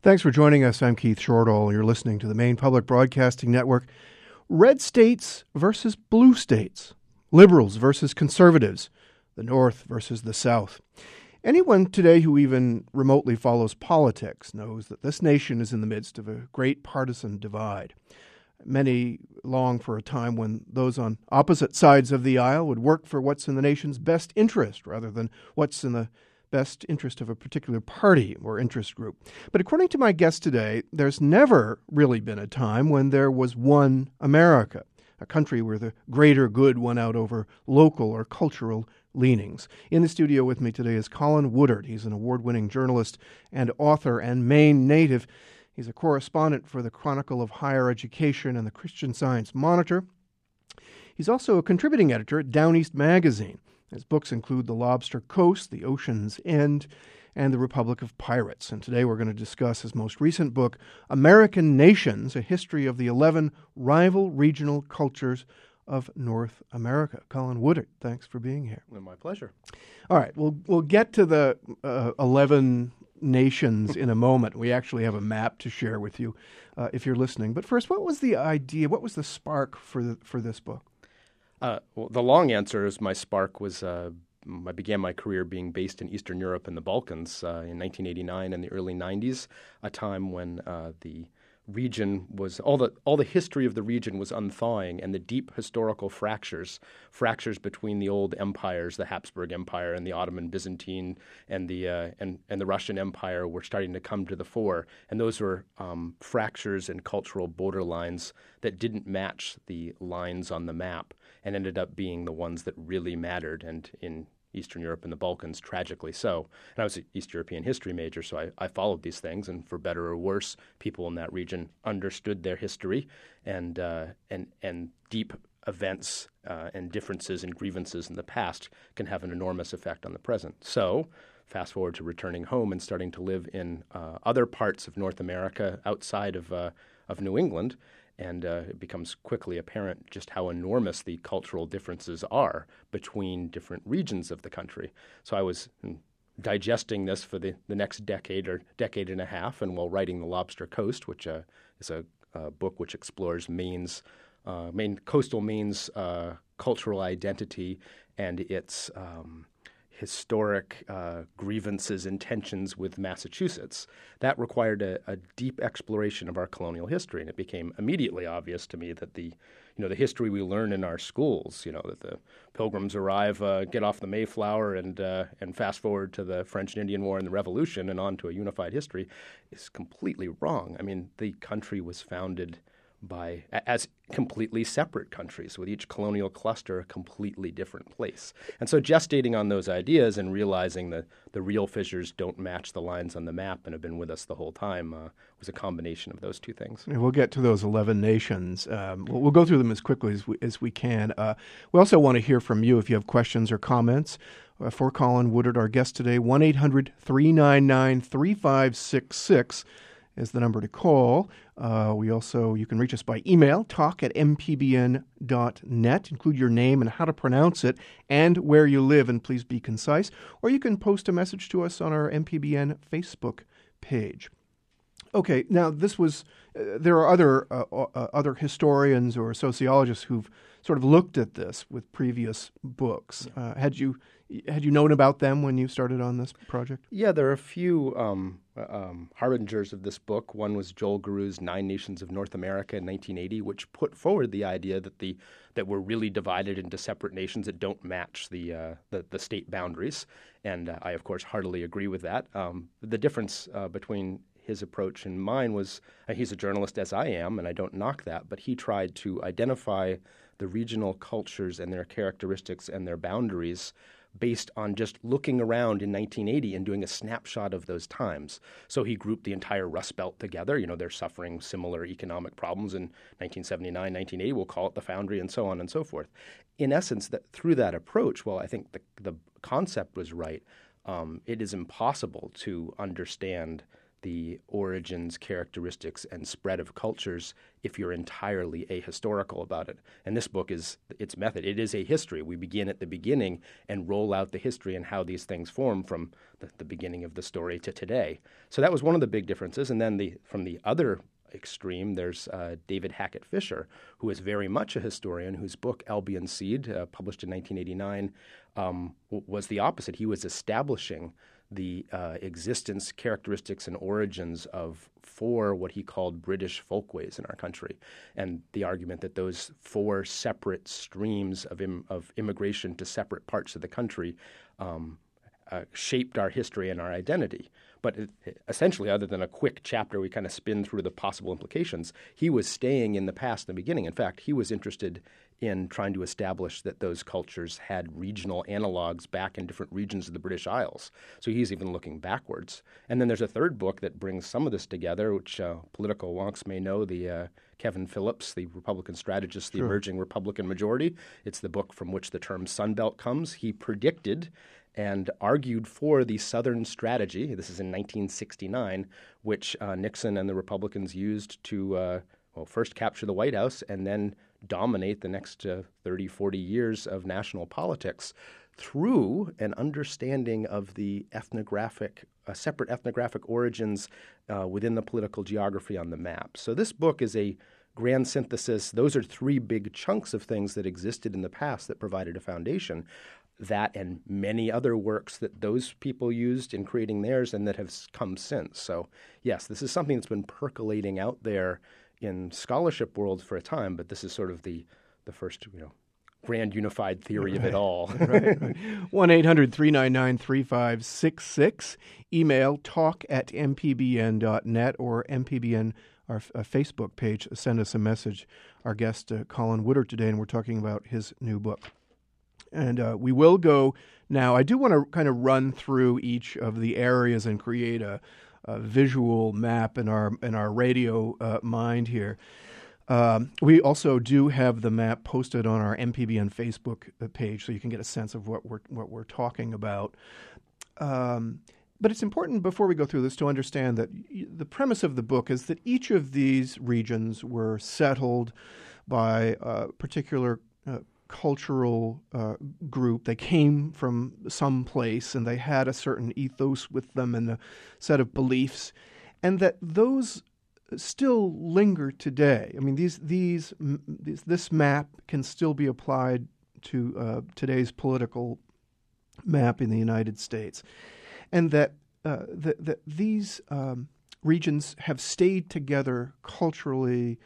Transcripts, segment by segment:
Thanks for joining us. I'm Keith Shortall. You're listening to the Maine Public Broadcasting Network. Red states versus blue states. Liberals versus conservatives. The North versus the South. Anyone today who even remotely follows politics knows that this nation is in the midst of a great partisan divide. Many long for a time when those on opposite sides of the aisle would work for what's in the nation's best interest rather than what's in the best interest of a particular party or interest group. But according to my guest today, there's never really been a time when there was one America, a country where the greater good won out over local or cultural leanings. In the studio with me today is Colin Woodard. He's an award-winning journalist and author and Maine native. He's a correspondent for the Chronicle of Higher Education and the Christian Science Monitor. He's also a contributing editor at Down East Magazine. His books include The Lobster Coast, The Ocean's End, and The Republic of Pirates. And today we're going to discuss his most recent book, American Nations, A History of the 11 Rival Regional Cultures of North America. Colin Woodard, thanks for being here. Well, my pleasure. All right, we'll get to the 11 nations in a moment. We actually have a map to share with you if you're listening. But first, what was the idea? What was the spark for this book? Well, the long answer is my spark was I began my career being based in Eastern Europe and the Balkans in 1989 and the early 90s, a time when the region was all the history of the region was unthawing, and the deep historical fractures between the old empires, the Habsburg Empire and the Ottoman Byzantine and the Russian Empire, were starting to come to the fore, and those were fractures and cultural borderlines that didn't match the lines on the map, and ended up being the ones that really mattered, and in Eastern Europe and the Balkans, tragically so. And I was an East European history major, so I followed these things, and for better or worse, people in that region understood their history, and deep events and differences and grievances in the past can have an enormous effect on the present. So fast forward to returning home and starting to live in other parts of North America outside of New England, and it becomes quickly apparent just how enormous the cultural differences are between different regions of the country. So I was digesting this for the next decade or decade and a half, and while writing The Lobster Coast, which is a book which explores coastal Maine's cultural identity and its historic grievances and tensions with Massachusetts. That required a deep exploration of our colonial history, and it became immediately obvious to me that the history we learn in our schools, that the Pilgrims arrive, get off the Mayflower, and fast forward to the French and Indian War and the Revolution and on to a unified history, is completely wrong. I mean, the country was founded as completely separate countries, with each colonial cluster a completely different place. And so gestating on those ideas and realizing that the real fissures don't match the lines on the map and have been with us the whole time was a combination of those two things. We'll get to those 11 nations. We'll go through them as quickly as we can. We also want to hear from you if you have questions or comments. For Colin Woodard, our guest today, 1-800-399-3566. is the number to call. You can reach us by email, talk@mpbn.net. Include your name and how to pronounce it and where you live, and please be concise. Or you can post a message to us on our MPBN Facebook page. Okay, now there are other historians or sociologists who've sort of looked at this with previous books. Had you known about them when you started on this project? Yeah, there are a few harbingers of this book. One was Joel Garew's 9 Nations of North America in 1980, which put forward the idea that we're really divided into separate nations that don't match the state boundaries. And I, of course, heartily agree with that. The difference between his approach and mine was he's a journalist, as I am, and I don't knock that, but he tried to identify the regional cultures and their characteristics and their boundaries based on just looking around in 1980 and doing a snapshot of those times. So he grouped the entire Rust Belt together. They're suffering similar economic problems in 1979, 1980. We'll call it the Foundry, and so on and so forth. In essence, through that approach, well, I think the concept was right. It is impossible to understand the origins, characteristics, and spread of cultures if you're entirely ahistorical about it. And this book is its method. It is a history. We begin at the beginning and roll out the history and how these things form from the beginning of the story to today. So that was one of the big differences. And then from the other extreme, there's David Hackett Fischer, who is very much a historian, whose book Albion Seed, published in 1989, was the opposite. He was establishing the existence, characteristics, and origins of 4 what he called British folkways in our country, and the argument that those 4 separate streams of immigration to separate parts of the country shaped our history and our identity. But essentially, other than a quick chapter, we kind of spin through the possible implications. He was staying in the past in the beginning. In fact, he was interested in trying to establish that those cultures had regional analogs back in different regions of the British Isles. So he's even looking backwards. And then there's a third book that brings some of this together, which political wonks may know, the Kevin Phillips, the Republican strategist, The Emerging Republican Majority. It's the book from which the term Sunbelt comes. He predicted and argued for the Southern strategy. This is in 1969, which Nixon and the Republicans used to, first capture the White House and then dominate the next 30, 40 years of national politics through an understanding of the separate ethnographic origins within the political geography on the map. So this book is a grand synthesis. Those are 3 big chunks of things that existed in the past that provided a foundation. That and many other works that those people used in creating theirs and that have come since. So yes, this is something that's been percolating out there in scholarship world for a time, but this is sort of the first, grand unified theory of it all. Right. 1-800-399-3566. Email talk@mpbn.net or mpbn, our Facebook page. Send us a message. Our guest, Colin Woodard, today, and we're talking about his new book. And we will go now. I do want to kind of run through each of the areas and create a visual map in our radio mind here. We also do have the map posted on our MPBN Facebook page, so you can get a sense of what we're talking about. But it's important before we go through this to understand that the premise of the book is that each of these regions were settled by a particular cultural group. They came from some place and they had a certain ethos with them and a set of beliefs, and that those still linger today. I mean, this map can still be applied to today's political map in the United States, and that these regions have stayed together culturally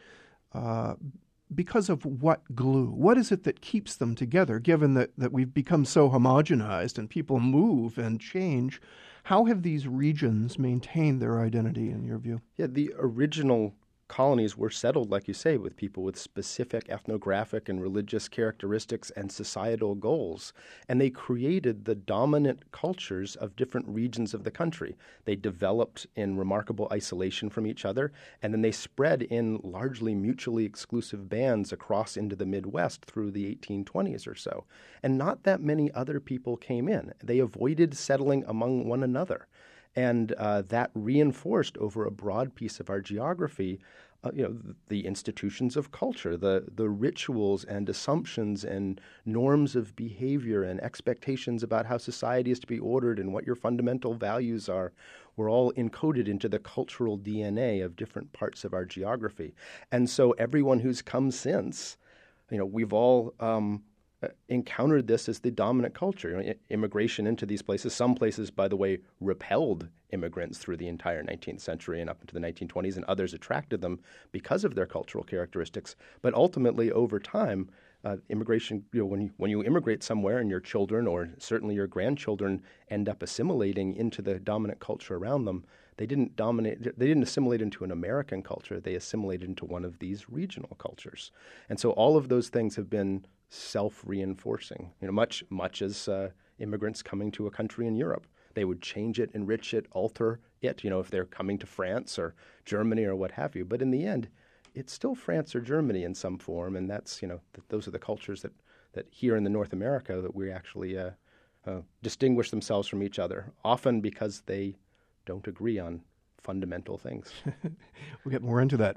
because of what glue? What is it that keeps them together, given that we've become so homogenized and people move and change? How have these regions maintained their identity, in your view? Yeah, the original colonies were settled, like you say, with people with specific ethnographic and religious characteristics and societal goals. And they created the dominant cultures of different regions of the country. They developed in remarkable isolation from each other, and then they spread in largely mutually exclusive bands across into the Midwest through the 1820s or so. And not that many other people came in. They avoided settling among one another. And that reinforced over a broad piece of our geography, the institutions of culture, the rituals and assumptions and norms of behavior and expectations about how society is to be ordered and what your fundamental values are, were all encoded into the cultural DNA of different parts of our geography. And so everyone who's come since, we've all encountered this as the dominant culture. Immigration into these places, some places, by the way, repelled immigrants through the entire 19th century and up into the 1920s, and others attracted them because of their cultural characteristics. But ultimately, over time, immigration, when you immigrate somewhere and your children or certainly your grandchildren end up assimilating into the dominant culture around them, they didn't assimilate into an American culture. They assimilated into one of these regional cultures. And so all of those things have been self-reinforcing, much as immigrants coming to a country in Europe. They would change it, enrich it, alter it, if they're coming to France or Germany or what have you. But in the end, it's still France or Germany in some form, and that's, those are the cultures that here in the North America that we actually distinguish themselves from each other, often because they don't agree on fundamental things. We'll get more into that.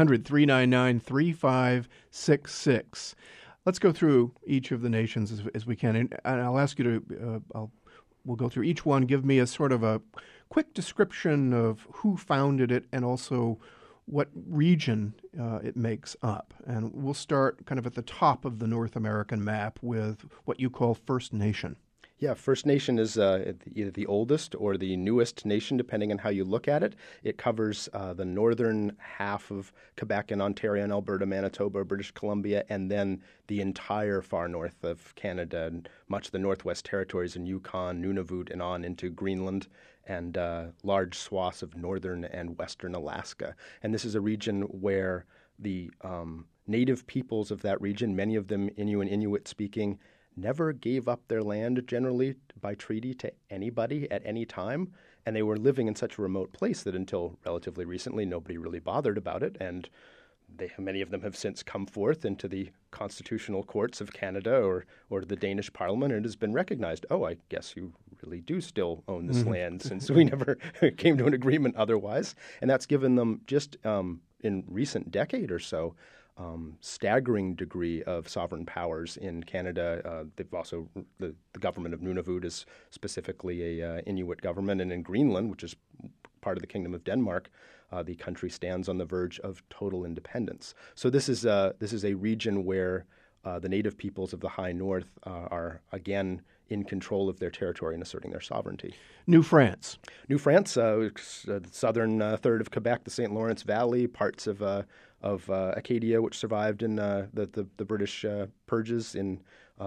1-800-399-3566. Let's go through each of the nations as we can, and I'll ask you to. We'll go through each one. Give me a sort of a quick description of who founded it and also what region it makes up. And we'll start kind of at the top of the North American map with what you call First Nation. Yeah, First Nation is either the oldest or the newest nation, depending on how you look at it. It covers the northern half of Quebec and Ontario and Alberta, Manitoba, British Columbia, and then the entire far north of Canada and much of the Northwest Territories and Yukon, Nunavut, and on into Greenland and large swaths of northern and western Alaska. And this is a region where the native peoples of that region, many of them Innu and Inuit speaking, never gave up their land generally by treaty to anybody at any time. And they were living in such a remote place that until relatively recently, nobody really bothered about it. And many of them have since come forth into the constitutional courts of Canada or the Danish Parliament, and it has been recognized. Oh, I guess you really do still own this land since we never came to an agreement otherwise. And that's given them just in recent decade or so staggering degree of sovereign powers in Canada. They've also, the government of Nunavut is specifically a Inuit government, and in Greenland, which is part of the Kingdom of Denmark, the country stands on the verge of total independence. So this is a region where the native peoples of the high north are again in control of their territory and asserting their sovereignty. New France. New France, the southern third of Quebec, the St. Lawrence Valley, parts of Acadia, which survived in the British purges in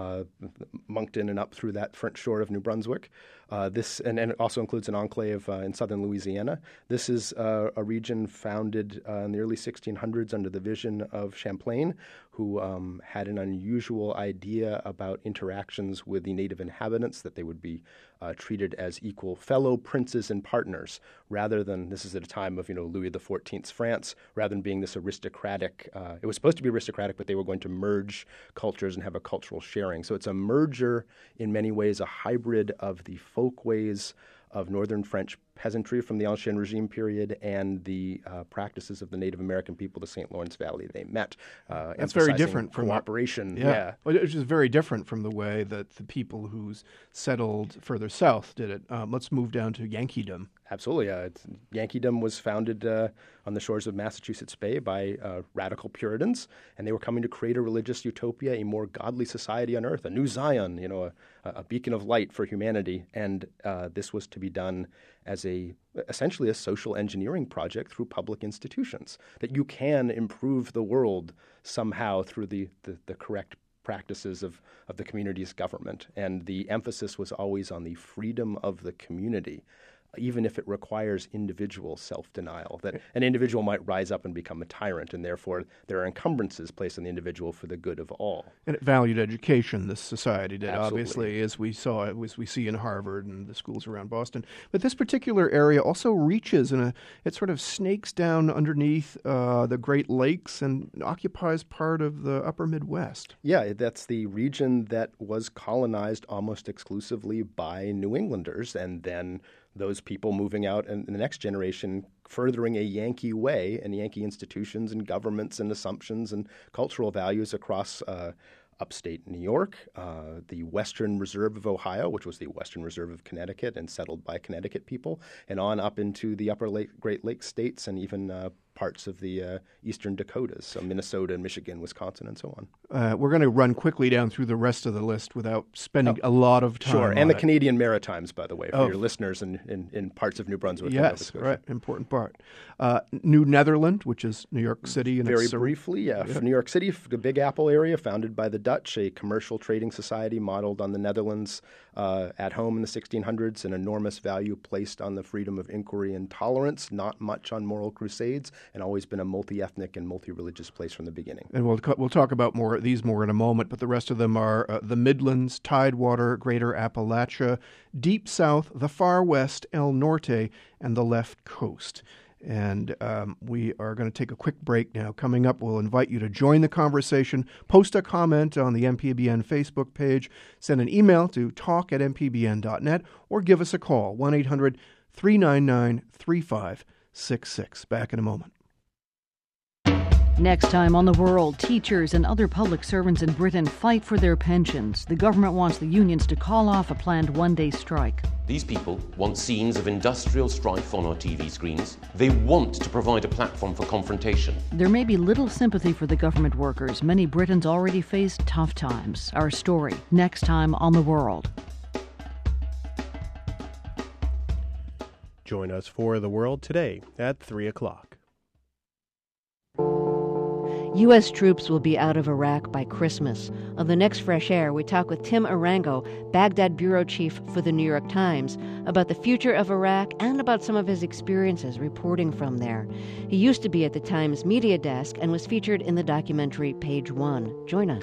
Moncton and up through that French shore of New Brunswick. And it also includes an enclave in southern Louisiana. This is a region founded in the early 1600s under the vision of Champlain, who had an unusual idea about interactions with the native inhabitants, that they would be treated as equal fellow princes and partners, rather than, this is at a time of Louis XIV's France, rather than being this aristocratic, it was supposed to be aristocratic, but they were going to merge cultures and have a cultural sharing. So it's a merger, in many ways, a hybrid of the folkways of northern French peasantry from the Ancien Regime period and the practices of the Native American people of the St. Lawrence Valley. They met. That's very different from cooperation. Yeah. Which is very different from the way that the people who settled further south did it. Let's move down to Yankeedom. Absolutely. Yankeedom was founded on the shores of Massachusetts Bay by radical Puritans, and they were coming to create a religious utopia, a more godly society on earth, a new Zion, a beacon of light for humanity. And this was to be done as essentially a social engineering project through public institutions, that you can improve the world somehow through the correct practices of the community's government. And the emphasis was always on the freedom of the community, even if it requires individual self-denial, that an individual might rise up and become a tyrant, and therefore there are encumbrances placed on the individual for the good of all. And it valued education, this society did, Absolutely. Obviously, as we see in Harvard and the schools around Boston. But this particular area also reaches, it sort of snakes down underneath the Great Lakes and occupies part of the upper Midwest. Yeah, that's the region that was colonized almost exclusively by New Englanders, and then those people moving out and the next generation furthering a Yankee way and Yankee institutions and governments and assumptions and cultural values across upstate New York, the Western Reserve of Ohio, which was the Western Reserve of Connecticut and settled by Connecticut people, and on up into the upper Great Lakes states and even parts of the eastern Dakotas, so Minnesota and Michigan, Wisconsin, and so on. We're going to run quickly down through the rest of the list without spending a lot of time. Sure, and the Canadian Maritimes, by the way, for your listeners in parts of New Brunswick. Yes, and Nova Scotia. Right, important part. New Netherland, which is New York City. And very briefly, New York City, the Big Apple area, founded by the Dutch, a commercial trading society modeled on the Netherlands at home in the 1600s, an enormous value placed on the freedom of inquiry and tolerance, not much on moral crusades, and always been a multi-ethnic and multi-religious place from the beginning. And we'll talk about these more in a moment, but the rest of them are the Midlands, Tidewater, Greater Appalachia, Deep South, the Far West, El Norte, and the Left Coast. And we are going to take a quick break now. Coming up, we'll invite you to join the conversation, post a comment on the MPBN Facebook page, send an email to talk@mpbn.net, or give us a call, 1-800-399-3566. 5566. Back in a moment. Next time on The World, teachers and other public servants in Britain fight for their pensions. The government wants the unions to call off a planned one-day strike. These people want scenes of industrial strife on our TV screens. They want to provide a platform for confrontation. There may be little sympathy for the government workers. Many Britons already face tough times. Our story, next time on The World. Join us for The World today at 3 o'clock. U.S. troops will be out of Iraq by Christmas. On the next Fresh Air, we talk with Tim Arango, Baghdad bureau chief for the New York Times, about the future of Iraq and about some of his experiences reporting from there. He used to be at the Times media desk and was featured in the documentary Page One. Join us.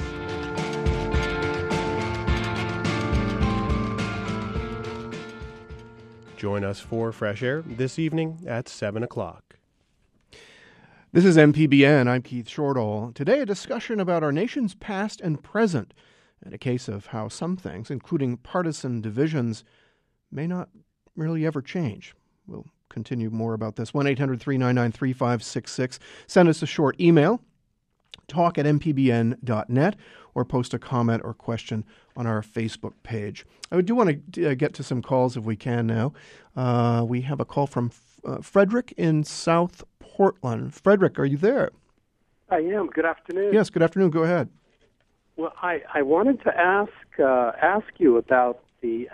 Join us for Fresh Air this evening at 7 o'clock. This is MPBN. I'm Keith Shortall. Today, a discussion about our nation's past and present, and a case of how some things, including partisan divisions, may not really ever change. We'll continue more about this. 1-800-399-3566. Send us a short email, talk@mpbn.net, or post a comment or question on our Facebook page. I do want to get to some calls if we can now. We have a call from Frederick in South Portland. Frederick, are you there? I am. Good afternoon. Yes, good afternoon. Go ahead. Well, I wanted to ask you about the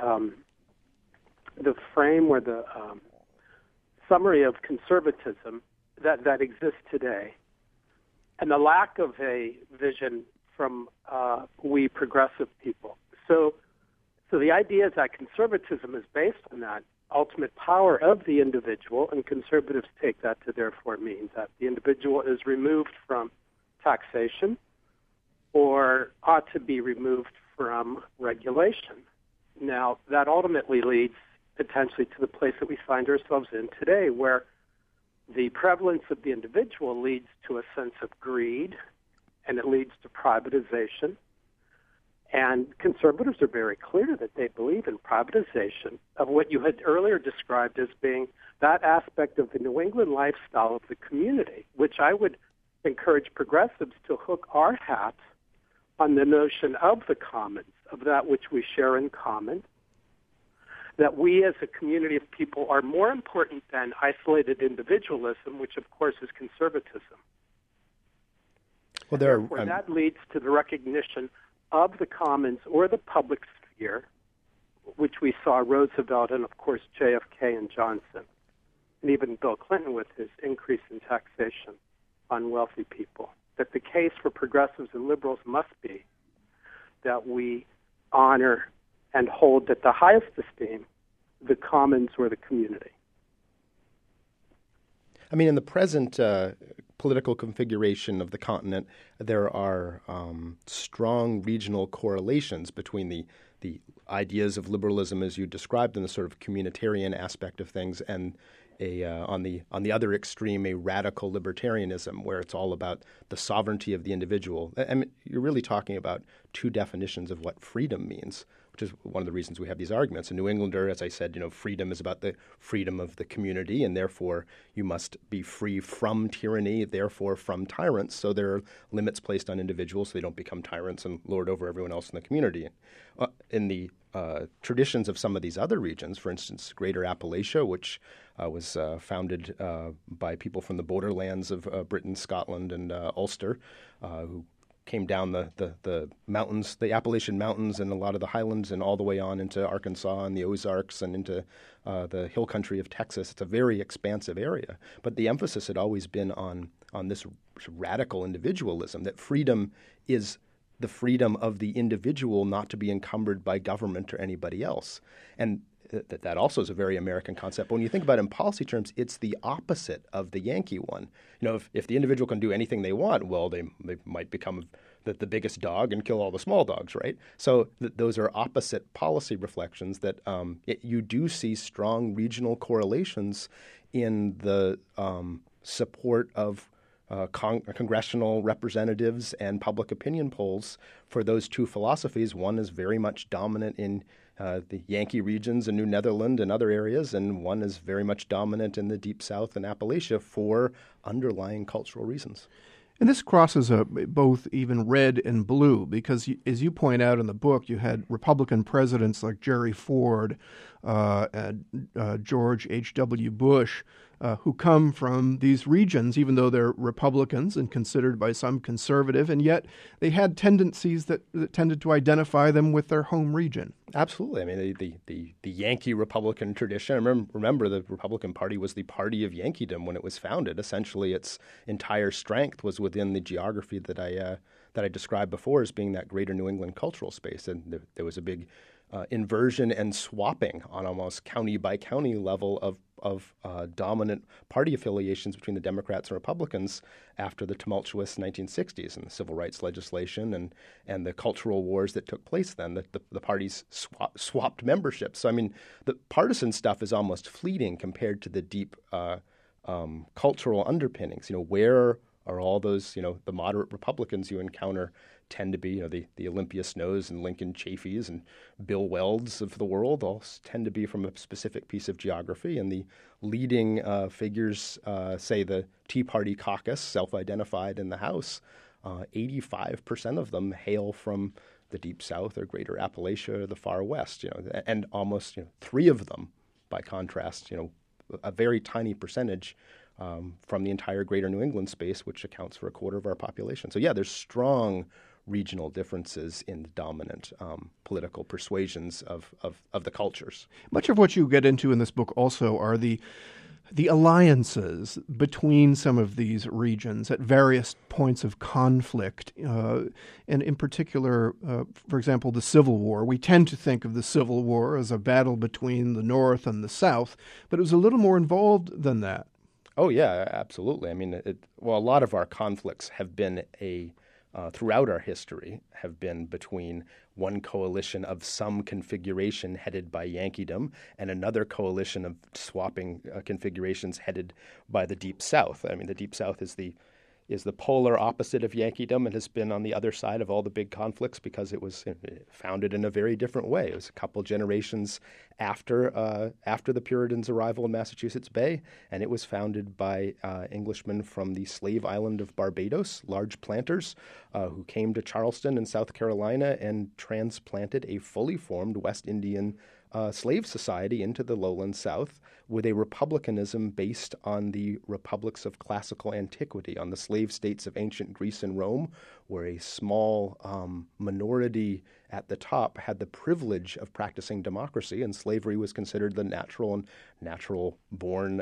frame or the summary of conservatism that exists today, and the lack of a vision from we progressive people. So the idea is that conservatism is based on that ultimate power of the individual, and conservatives take that to therefore mean that the individual is removed from taxation or ought to be removed from regulation. Now, that ultimately leads potentially to the place that we find ourselves in today, where the prevalence of the individual leads to a sense of greed, and it leads to privatization. And conservatives are very clear that they believe in privatization of what you had earlier described as being that aspect of the New England lifestyle of the community, which I would encourage progressives to hook our hat on the notion of the commons, of that which we share in common, that we as a community of people are more important than isolated individualism, which of course is conservatism. Well, that leads to the recognition of the commons or the public sphere, which we saw Roosevelt and, of course, JFK and Johnson, and even Bill Clinton with his increase in taxation on wealthy people. That the case for progressives and liberals must be that we honor and hold at the highest esteem the commons or the community. I mean, in the present political configuration of the continent, there are strong regional correlations between the ideas of liberalism as you described in the sort of communitarian aspect of things and on the other extreme, a radical libertarianism where it's all about the sovereignty of the individual. I mean, you're really talking about two definitions of what freedom means, which is one of the reasons we have these arguments. A New Englander, as I said, freedom is about the freedom of the community, and therefore you must be free from tyranny, therefore from tyrants. So there are limits placed on individuals so they don't become tyrants and lord over everyone else in the community. In the traditions of some of these other regions, for instance, Greater Appalachia, which was founded by people from the borderlands of Britain, Scotland, and Ulster, who came down the mountains, the Appalachian Mountains and a lot of the highlands and all the way on into Arkansas and the Ozarks and into the hill country of Texas. It's a very expansive area. But the emphasis had always been on this radical individualism, that freedom is the freedom of the individual not to be encumbered by government or anybody else. And that also is a very American concept. But when you think about it in policy terms, it's the opposite of the Yankee one. If the individual can do anything they want, well, they might become the biggest dog and kill all the small dogs, right? So those are opposite policy reflections that you do see strong regional correlations in the support of congressional representatives and public opinion polls for those two philosophies. One is very much dominant in the Yankee regions and New Netherland and other areas, and one is very much dominant in the Deep South and Appalachia for underlying cultural reasons. And this crosses both even red and blue because, as you point out in the book, you had Republican presidents like Jerry Ford and George H.W. Bush who come from these regions, even though they're Republicans and considered by some conservative, and yet they had tendencies that tended to identify them with their home region. Absolutely. I mean, the Yankee Republican tradition, I remember the Republican Party was the party of Yankeedom when it was founded. Essentially, its entire strength was within the geography that I described before as being that greater New England cultural space. And there was a big inversion and swapping on almost county-by-county level of dominant party affiliations between the Democrats and Republicans after the tumultuous 1960s and the civil rights legislation and the cultural wars that took place then. The parties swapped membership. So, I mean, the partisan stuff is almost fleeting compared to the deep cultural underpinnings. Where are all those, the moderate Republicans you encounter tend to be, the Olympia Snows and Lincoln Chaffees and Bill Welds of the world all tend to be from a specific piece of geography. And the leading figures, say the Tea Party caucus, self-identified in the House, 85% of them hail from the Deep South or Greater Appalachia or the Far West, and almost 3 of them, by contrast, a very tiny percentage from the entire greater New England space, which accounts for a quarter of our population. So, yeah, there's strong regional differences in the dominant political persuasions of the cultures. Much of what you get into in this book also are the alliances between some of these regions at various points of conflict. And in particular, for example, the Civil War. We tend to think of the Civil War as a battle between the North and the South, but it was a little more involved than that. Oh, yeah, absolutely. I mean, a lot of our conflicts have been throughout our history have been between one coalition of some configuration headed by Yankeedom and another coalition of swapping configurations headed by the Deep South. I mean, the Deep South is the polar opposite of Yankeedom and has been on the other side of all the big conflicts because it was founded in a very different way. It was a couple generations after the Puritans' arrival in Massachusetts Bay, and it was founded by Englishmen from the slave island of Barbados, large planters who came to Charleston in South Carolina and transplanted a fully formed West Indian slave society into the lowland South with a republicanism based on the republics of classical antiquity, on the slave states of ancient Greece and Rome, where a small minority at the top had the privilege of practicing democracy, and slavery was considered the natural-born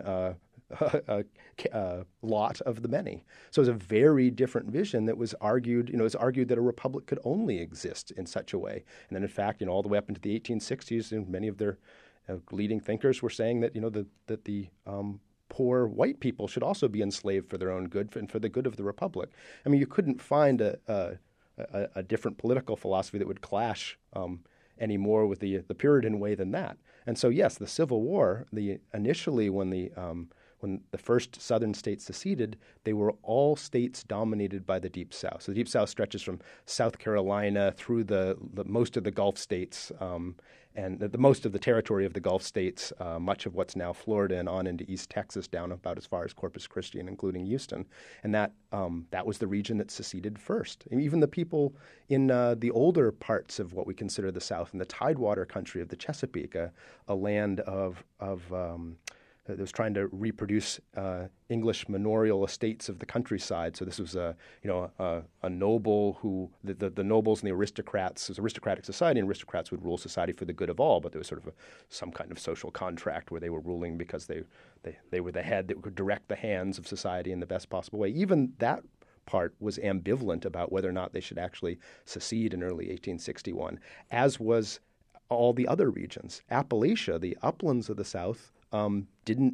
lot of the many. So it was a very different vision that was argued. It was argued that a republic could only exist in such a way. And then, in fact, all the way up into the 1860s, many of their leading thinkers were saying that that the poor white people should also be enslaved for their own good and for the good of the republic. I mean, you couldn't find a different political philosophy that would clash any more with the Puritan way than that. And so, yes, the Civil War, initially when the first southern states seceded, they were all states dominated by the Deep South. So the Deep South stretches from South Carolina through the most of the Gulf states and the most of the territory of the Gulf states, much of what's now Florida and on into East Texas down about as far as Corpus Christi and including Houston. And that was the region that seceded first. And even the people in the older parts of what we consider the South, in the Tidewater country of the Chesapeake, a land that was trying to reproduce English manorial estates of the countryside. So this was a noble who the nobles and the aristocrats. It was an aristocratic society, and aristocrats would rule society for the good of all. But there was sort of some kind of social contract where they were ruling because they were the head that could direct the hands of society in the best possible way. Even that part was ambivalent about whether or not they should actually secede in early 1861, as was all the other regions. Appalachia, the uplands of the South, didn't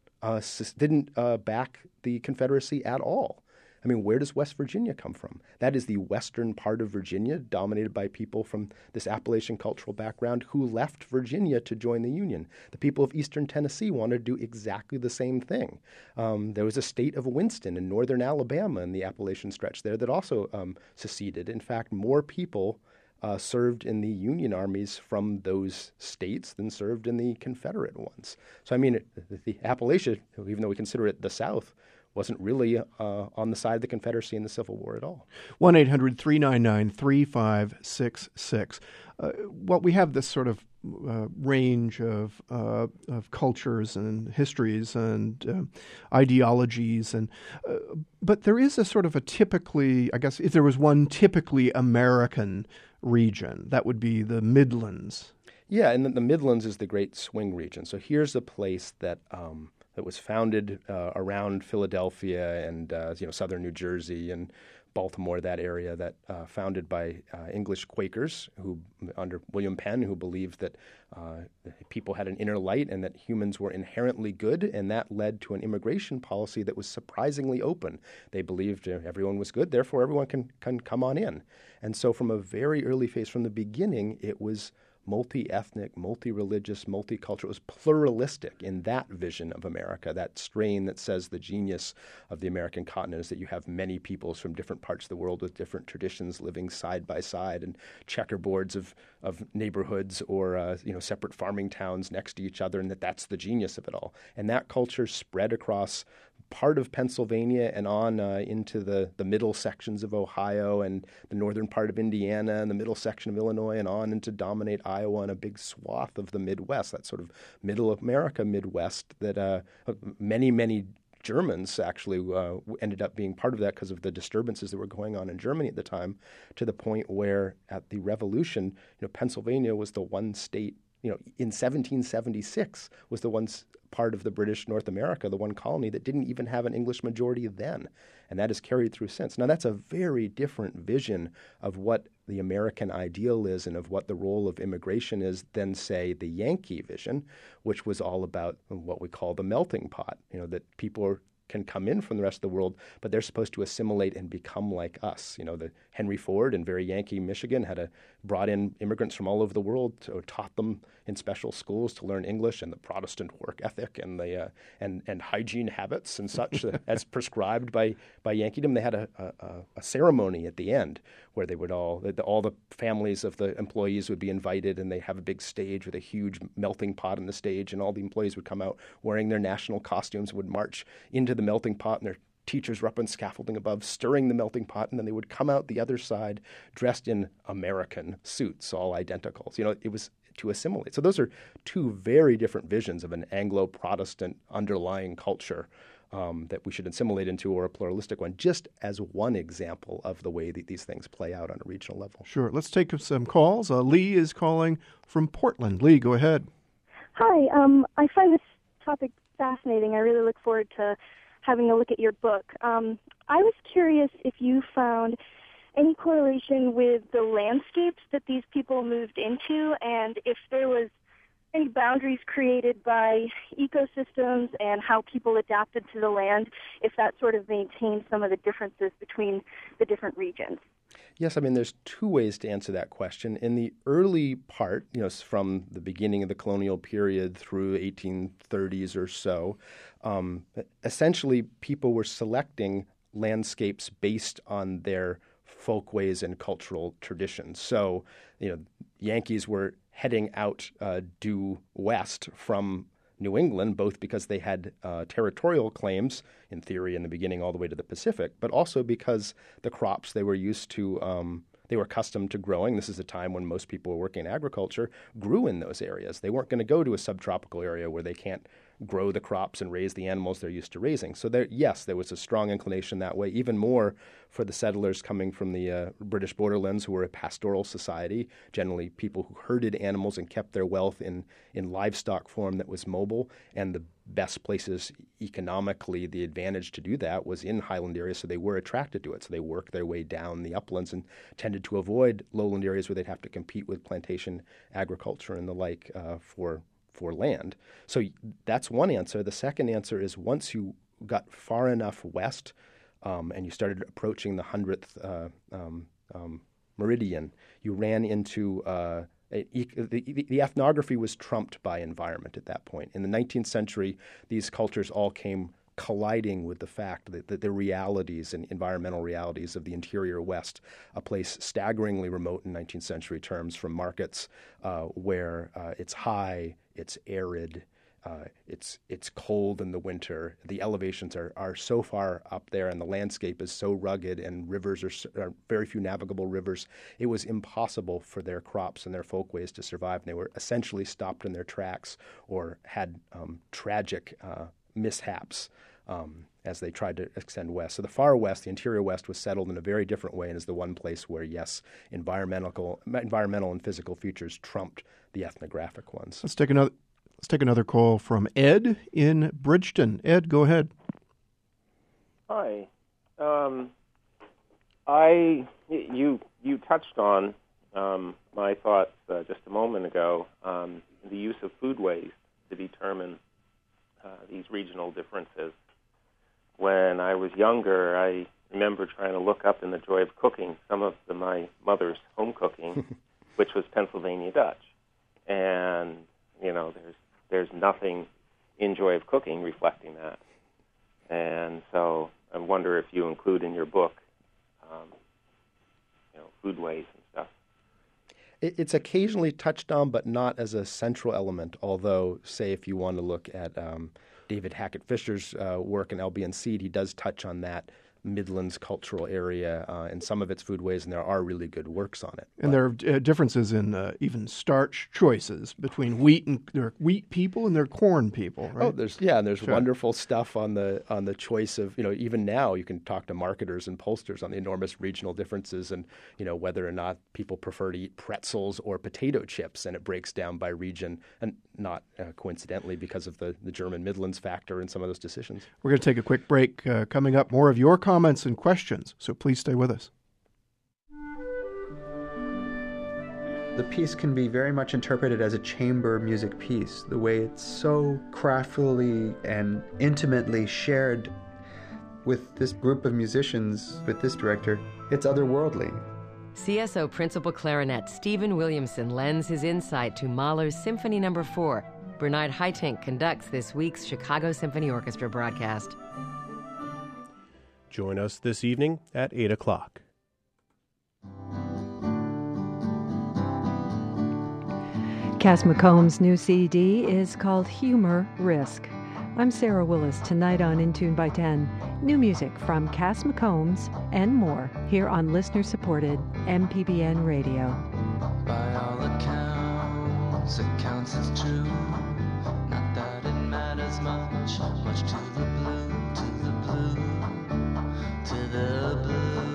back the Confederacy at all. I mean, where does West Virginia come from? That is the western part of Virginia, dominated by people from this Appalachian cultural background who left Virginia to join the Union. The people of eastern Tennessee wanted to do exactly the same thing. There was a state of Winston in northern Alabama in the Appalachian stretch there that also seceded. In fact, more people served in the Union armies from those states than served in the Confederate ones. So, I mean, the Appalachia, even though we consider it the South, wasn't really on the side of the Confederacy in the Civil War at all. 1-800-399-3566. Well, we have this sort of range of cultures and histories and ideologies, but there is a sort of a typically, I guess, if there was one typically American region, that would be the Midlands. Yeah, and the Midlands is the Great Swing region. So here's a place that was founded around Philadelphia and southern New Jersey and Baltimore, that area, that founded by English Quakers who, under William Penn, who believed that people had an inner light and that humans were inherently good, and that led to an immigration policy that was surprisingly open. They believed everyone was good, therefore everyone can come on in. And so from a very early phase, from the beginning, it was multi-ethnic, multi-religious, multicultural. It was pluralistic in that vision of America, that strain that says the genius of the American continent is that you have many peoples from different parts of the world with different traditions living side by side and checkerboards of neighborhoods or separate farming towns next to each other, and that's the genius of it all. And that culture spread across part of Pennsylvania and on into the middle sections of Ohio and the northern part of Indiana and the middle section of Illinois and on into dominate Iowa and a big swath of the Midwest, that sort of middle America Midwest that many, many Germans actually ended up being part of that because of the disturbances that were going on in Germany at the time, to the point where at the Revolution, Pennsylvania was the one state, in 1776 was the one part of the British North America, the one colony that didn't even have an English majority then. And that has carried through since. Now, that's a very different vision of what the American ideal is and of what the role of immigration is than, say, the Yankee vision, which was all about what we call the melting pot, that people can come in from the rest of the world, but they're supposed to assimilate and become like us. The Henry Ford in very Yankee Michigan had brought in immigrants from all over the world, taught them in special schools to learn English and the Protestant work ethic and the and hygiene habits and such as prescribed by Yankeedom. They had a ceremony at the end where they would all the families of the employees would be invited, and they have a big stage with a huge melting pot on the stage, and all the employees would come out wearing their national costumes, would march into the melting pot, and their teachers were up on scaffolding above stirring the melting pot, and then they would come out the other side dressed in American suits, all identical. So, it was to assimilate. So those are two very different visions of an Anglo-Protestant underlying culture that we should assimilate into, or a pluralistic one, just as one example of the way that these things play out on a regional level. Sure. Let's take some calls. Lee is calling from Portland. Lee, go ahead. Hi. I find this topic fascinating. I really look forward to having a look at your book. I was curious if you found any correlation with the landscapes that these people moved into, and if there was any boundaries created by ecosystems and how people adapted to the land, if that sort of maintained some of the differences between the different regions. Yes, I mean, there's two ways to answer that question. In the early part, from the beginning of the colonial period through 1830s or so, essentially people were selecting landscapes based on their folkways and cultural traditions. So, Yankees were heading out due west from New England, both because they had territorial claims, in theory, in the beginning all the way to the Pacific, but also because the crops they were used to, they were accustomed to growing. This is a time when most people were working in agriculture, grew in those areas. They weren't going to go to a subtropical area where they can't grow the crops and raise the animals they're used to raising. So there was a strong inclination that way, even more for the settlers coming from the British borderlands, who were a pastoral society, generally people who herded animals and kept their wealth in livestock form that was mobile. And the best places economically, the advantage to do that was in highland areas, so they were attracted to it. So they worked their way down the uplands and tended to avoid lowland areas where they'd have to compete with plantation agriculture and the like for land. So that's one answer. The second answer is once you got far enough west and you started approaching the 100th meridian, you ran into the ethnography was trumped by environment at that point. In the 19th century, these cultures all came colliding with the fact that the realities and environmental realities of the interior West, a place staggeringly remote in 19th century terms from markets where it's high, it's arid, it's cold in the winter. The elevations are so far up there, and the landscape is so rugged, and rivers are very few navigable rivers. It was impossible for their crops and their folkways to survive. And they were essentially stopped in their tracks or had tragic mishaps as they tried to extend west. So the far west, the interior West, was settled in a very different way, and is the one place where, yes, environmental and physical features trumped the ethnographic ones. Let's take another call from Ed in Bridgeton. Ed, go ahead. Hi. You touched on my thoughts just a moment ago on the use of foodways to determine these regional differences. When I was younger, I remember trying to look up in The Joy of Cooking some of my mother's home cooking, which was Pennsylvania Dutch. And, there's nothing in Joy of Cooking reflecting that. And so I wonder if you include in your book, foodways and stuff. It's occasionally touched on, but not as a central element, although, say, if you want to look at David Hackett Fisher's work in Albion Seed, he does touch on that Midlands cultural area in some of its foodways, and there are really good works on it. And there are differences in even starch choices between there are wheat people and there are corn people, right? Oh, there's sure. Wonderful stuff on the choice of, even now you can talk to marketers and pollsters on the enormous regional differences and, whether or not people prefer to eat pretzels or potato chips, and it breaks down by region, and not coincidentally because of the German Midlands factor in some of those decisions. We're going to take a quick break. Coming up, more of your comments and questions, so please stay with us. The piece can be very much interpreted as a chamber music piece, the way it's so craftfully and intimately shared with this group of musicians, with this director. It's otherworldly. CSO Principal Clarinet Stephen Williamson lends his insight to Mahler's Symphony No. 4. Bernard Haitink conducts this week's Chicago Symphony Orchestra broadcast. Join us this evening at 8 o'clock. Cass McComb's new CD is called Humor Risk. I'm Sarah Willis. Tonight on In Tune by 10, new music from Cass McCombs and more here on listener-supported MPBN Radio. By all accounts, it counts as true. Not that it matters much to the blue, to the blue, to the blue.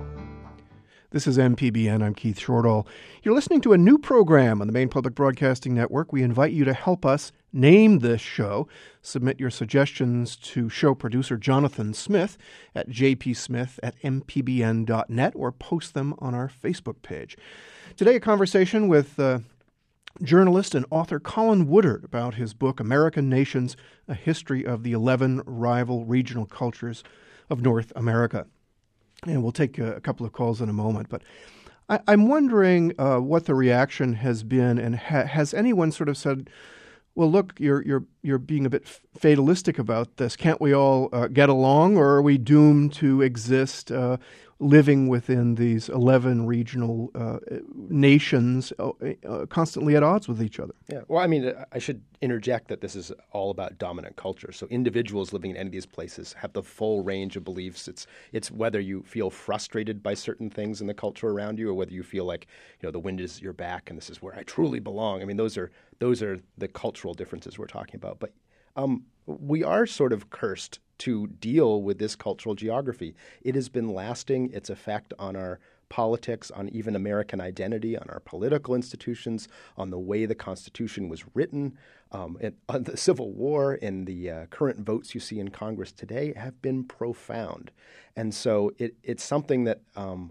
This is MPBN. I'm Keith Shortall. You're listening to a new program on the Maine Public Broadcasting Network. We invite you to help us name this show. Submit your suggestions to show producer Jonathan Smith at jpsmith@mpbn.net or post them on our Facebook page. Today, a conversation with journalist and author Colin Woodard about his book, American Nations, A History of the 11 Rival Regional Cultures of North America. And we'll take a couple of calls in a moment. But I'm wondering what the reaction has been, and has anyone sort of said, well, look, you're being a bit fatalistic about this. Can't we all get along, or are we doomed to exist living within these 11 regional nations constantly at odds with each other? Yeah. Well, I mean, I should interject that this is all about dominant culture. So individuals living in any of these places have the full range of beliefs. It's whether you feel frustrated by certain things in the culture around you, or whether you feel like, the wind is your back and this is where I truly belong. I mean, those are the cultural differences we're talking about. But we are sort of cursed to deal with this cultural geography. It has been lasting, its effect on our politics, on even American identity, on our political institutions, on the way the Constitution was written, on the Civil War, and the current votes you see in Congress today have been profound. And so it's something that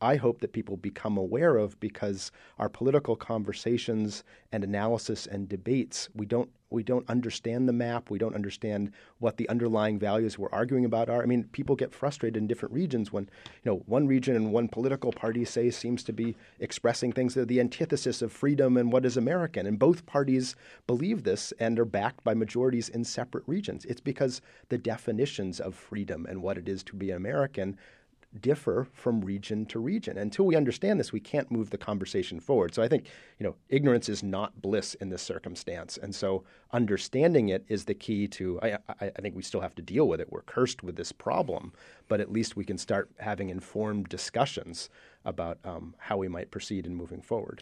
I hope that people become aware of, because our political conversations and analysis and debates, we don't understand the map. We don't understand what the underlying values we're arguing about are. I mean, people get frustrated in different regions when, one region and one political party seems to be expressing things that are the antithesis of freedom and what is American. And both parties believe this and are backed by majorities in separate regions. It's because the definitions of freedom and what it is to be American differ from region to region. Until we understand this, we can't move the conversation forward. So I think, ignorance is not bliss in this circumstance. And so understanding it is the key to, I think we still have to deal with it. We're cursed with this problem, but at least we can start having informed discussions about how we might proceed in moving forward.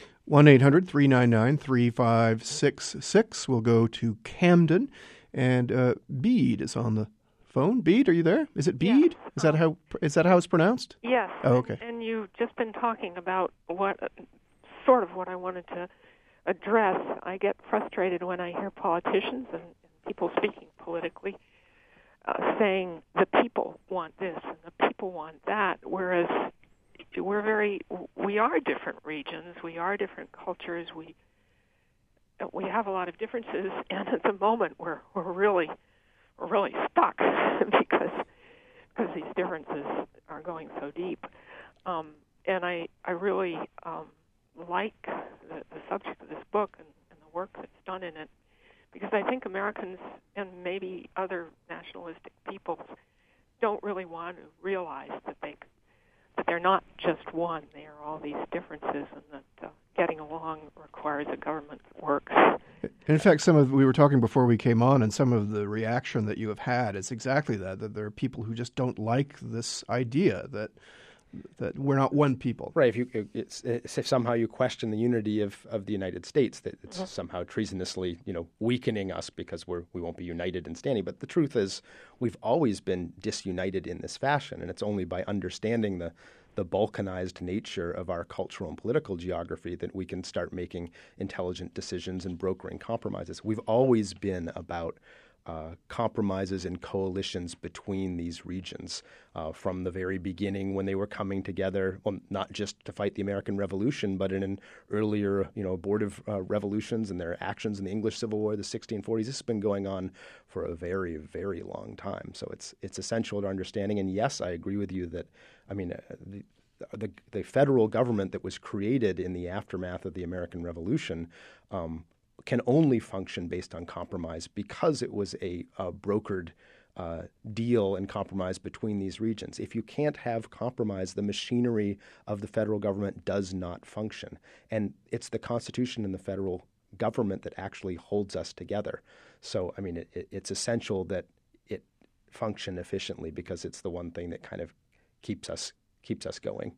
1-800-399-3566. We'll go to Camden, and Bede is on the phone. Bede, are you there? Is it Bede? Yes. Is that how it's pronounced? Yes. Oh, okay. And you've just been talking about what I wanted to address. I get frustrated when I hear politicians and people speaking politically saying the people want this and the people want that, whereas we are different regions, we are different cultures, we have a lot of differences, and at the moment we're really stuck because these differences are going so deep. And I really like the subject of this book and the work that's done in it, because I think Americans and maybe other nationalistic peoples don't really want to realize that they're not just one. They are all these differences, and that getting along requires a government that works. In fact, we were talking before we came on, and some of the reaction that you have had is exactly that there are people who just don't like this idea that we're not one people. Right. If somehow you question the unity of the United States, that it's somehow treasonously, weakening us because we won't be united and standing. But the truth is, we've always been disunited in this fashion, and it's only by understanding the balkanized nature of our cultural and political geography that we can start making intelligent decisions and brokering compromises. We've always been about compromises and coalitions between these regions from the very beginning when they were coming together, not just to fight the American Revolution, but in an earlier, abortive revolutions and their actions in the English Civil War, the 1640s. This has been going on for a very, very long time. So it's essential to understanding. And yes, I agree with you that, the federal government that was created in the aftermath of the American Revolution can only function based on compromise because it was a brokered deal and compromise between these regions. If you can't have compromise, the machinery of the federal government does not function. And it's the Constitution and the federal government that actually holds us together. So, it's essential that it function efficiently because it's the one thing that kind of keeps us going.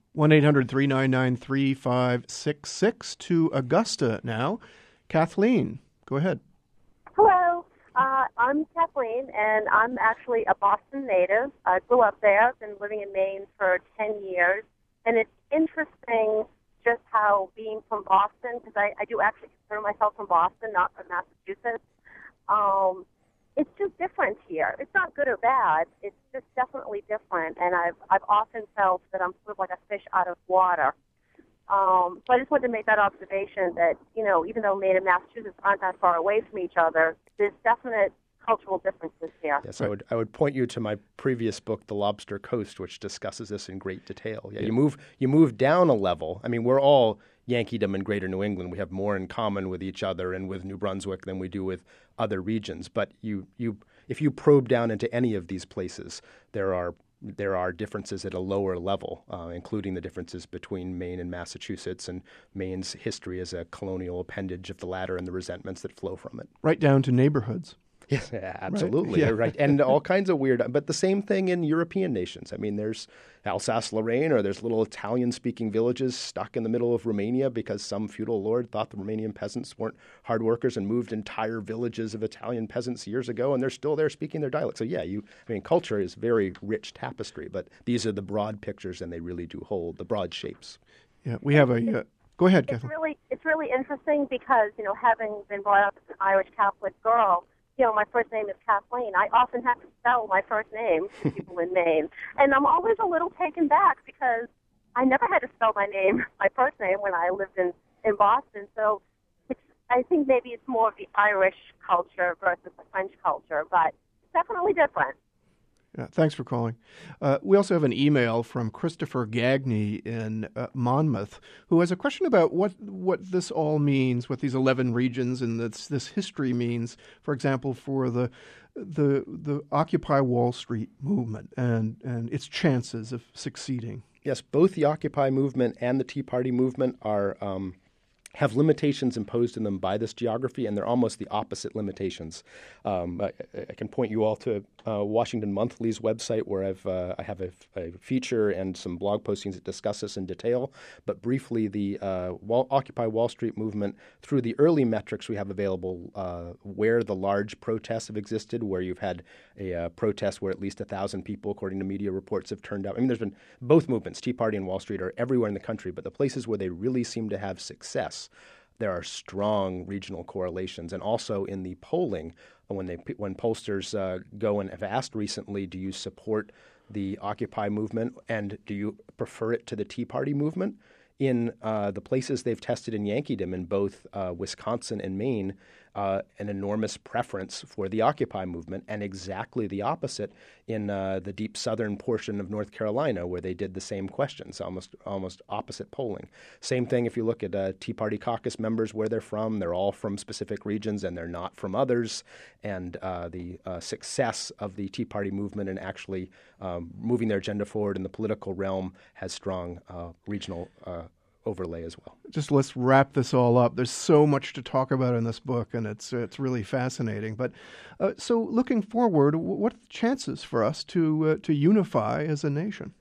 1-800-399-3566 to Augusta now. Kathleen, go ahead. Hello. I'm Kathleen, and I'm actually a Boston native. I grew up there. I've been living in Maine for 10 years. And it's interesting just how being from Boston, because I do actually consider myself from Boston, not from Massachusetts, it's just different here. It's not good or bad. It's just definitely different. And I've often felt that I'm sort of like a fish out of water. So I just wanted to make that observation that, even though Maine and Massachusetts aren't that far away from each other, there's definite cultural differences here. Yes, I would point you to my previous book, The Lobster Coast, which discusses this in great detail. Yeah, you move down a level. We're all Yankeedom and Greater New England. We have more in common with each other and with New Brunswick than we do with other regions. But if you probe down into any of these places, there are differences at a lower level, including the differences between Maine and Massachusetts and Maine's history as a colonial appendage of the latter and the resentments that flow from it. Right down to neighborhoods. Yes, absolutely. Right. Yeah. Right. And all kinds of weird, but the same thing in European nations. There's Alsace-Lorraine, or there's little Italian-speaking villages stuck in the middle of Romania because some feudal lord thought the Romanian peasants weren't hard workers and moved entire villages of Italian peasants years ago, and they're still there speaking their dialect. So culture is very rich tapestry, but these are the broad pictures, and they really do hold the broad shapes. Yeah, we have a... Go ahead, Kathleen. It's really interesting because, having been brought up as an Irish Catholic girl, my first name is Kathleen. I often have to spell my first name to people in Maine. And I'm always a little taken back because, I never had to spell my first name, when I lived in Boston. So I think maybe it's more of the Irish culture versus the French culture, but it's definitely different. Yeah, thanks for calling. We also have an email from Christopher Gagney in Monmouth, who has a question about what this all means, what these 11 regions and this history means, for example, for the Occupy Wall Street movement and its chances of succeeding. Yes, both the Occupy movement and the Tea Party movement are have limitations imposed in them by this geography, and they're almost the opposite limitations. I can point you all to Washington Monthly's website, where I have a feature and some blog postings that discuss this in detail. But briefly, the Occupy Wall Street movement, through the early metrics we have available, where the large protests have existed, where you've had a protest where at least 1,000 people, according to media reports, have turned out. I mean, there's been both movements, Tea Party and Wall Street, are everywhere in the country, but the places where they really seem to have success, there are strong regional correlations. And also in the polling, when pollsters go and have asked recently, do you support the Occupy movement and do you prefer it to the Tea Party movement? In the places they've tested in Yankeedom in both Wisconsin and Maine, an enormous preference for the Occupy movement, and exactly the opposite in the deep southern portion of North Carolina, where they did the same questions, almost opposite polling. Same thing if you look at Tea Party caucus members, where they're from. They're all from specific regions, and they're not from others. And the success of the Tea Party movement in actually moving their agenda forward in the political realm has strong regional overlay as well. Just let's wrap this all up. There's so much to talk about in this book, and it's really fascinating. But so looking forward, what are the chances for us to unify as a nation?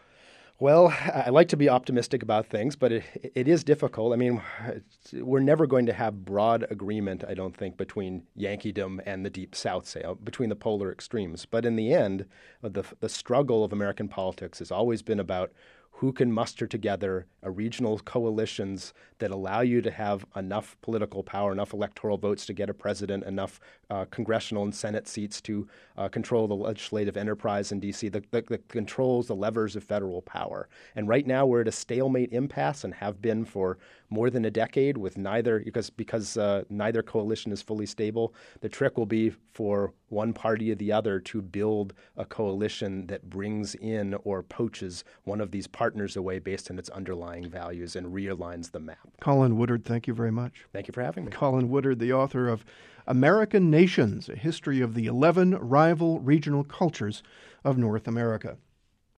Well, I like to be optimistic about things, but it is difficult. I mean, we're never going to have broad agreement, I don't think, between Yankeedom and the Deep South, say, between the polar extremes. But in the end, the struggle of American politics has always been about who can muster together regional coalitions that allow you to have enough political power, enough electoral votes to get a president, enough congressional and Senate seats to control the legislative enterprise in D.C., that controls the levers of federal power. And right now we're at a stalemate impasse and have been for more than a decade with neither, because neither coalition is fully stable. The trick will be for one party or the other to build a coalition that brings in or poaches one of these partners away based on its underlying values and realigns the map. Colin Woodard, thank you very much. Thank you for having me. Colin Woodard, the author of American Nations, A History of the 11 Rival Regional Cultures of North America.